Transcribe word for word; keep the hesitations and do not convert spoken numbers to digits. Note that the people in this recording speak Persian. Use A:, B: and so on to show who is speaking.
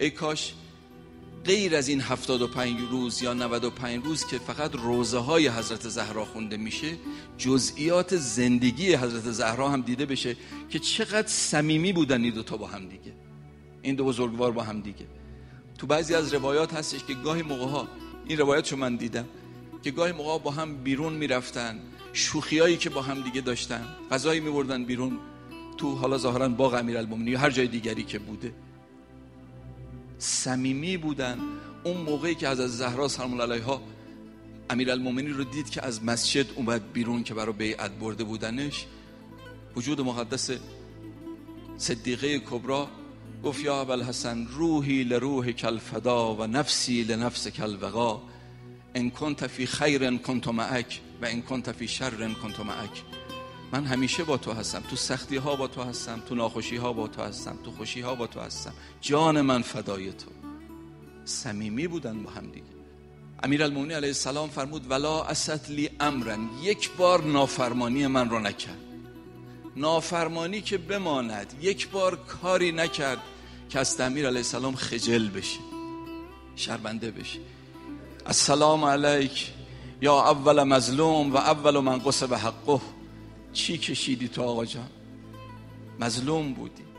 A: ای کاش غیر از این هفتاد و پنج روز یا نود و پنج روز که فقط روزه های حضرت زهرا خونده میشه، جزئیات زندگی حضرت زهرا هم دیده بشه که چقدر صمیمی بودن این دو تا با هم دیگه، این دو بزرگوار با هم دیگه. تو بعضی از روایات هستش که گاهی موقع‌ها، این روایتشو من دیدم، که گاهی موقع‌ها با هم بیرون میرفتن، شوخیایی که با هم دیگه داشتن، غذایی میبردن بیرون تو حالا ظاهرا باغ امیرالمومنین یا هر جای دیگری که بوده، صمیمی بودن. اون موقعی که حضرت زهرا سلام الله علیها امیرالمومنین رو دید که از مسجد اومد بیرون که برای بیعت برده بودنش، وجود مقدس صدیقه کبرا گفت یا ابوالحسن روحی لروح کالفدا و نفسی لنفس کالوقا، ان کنت فی خیر کنت معک و ان کنت فی شر کنت معک. من همیشه با تو هستم، تو سختی ها با تو هستم، تو ناخوشی ها با تو هستم، تو خوشی ها با تو هستم، جان من فدای تو. صمیمی بودن با هم دیگه. امیرالمومنین علیه السلام فرمود ولا اسد لی امرا، یک بار نافرمانی من رو نکرد، نافرمانی که بماند، یک بار کاری نکرد که از امیر علیه السلام خجل بشه، شرمنده بشه. السلام علیک یا اول مظلوم و اول من قصب حقه. چی کشیدی تو آقا جان؟ مظلوم بودی،